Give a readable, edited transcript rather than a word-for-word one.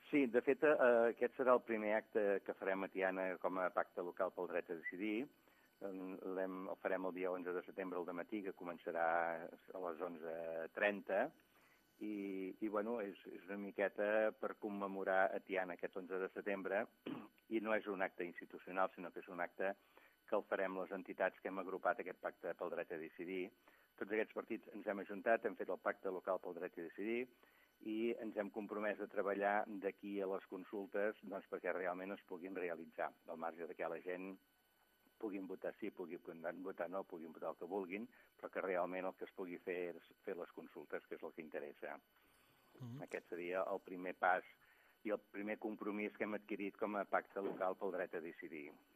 Sí, de fet, aquest serà el primer acte que farem a Tiana com a pacte local pel dret a decidir. El farem el dia 11 de setembre al dematí, que començarà a les 11:30, i bueno, és una miqueta per commemorar a Tiana aquest 11 de setembre, i no és un acte institucional, sinó que és un acte que el farem les entitats que hem agrupat aquest pacte pel dret a decidir. Tots aquests partits ens hem ajuntat, hem fet el pacte local pel dret a decidir, i ens hem compromès a treballar d'aquí a les consultes perquè realment es puguin realitzar, al marge que la gent puguin votar sí, puguin votar no, puguin votar el que vulguin, però que realment el que es pugui fer és fer les consultes, que és el que interessa. Aquest seria el primer pas i el primer compromís que hem adquirit com a pacte local pel dret a decidir.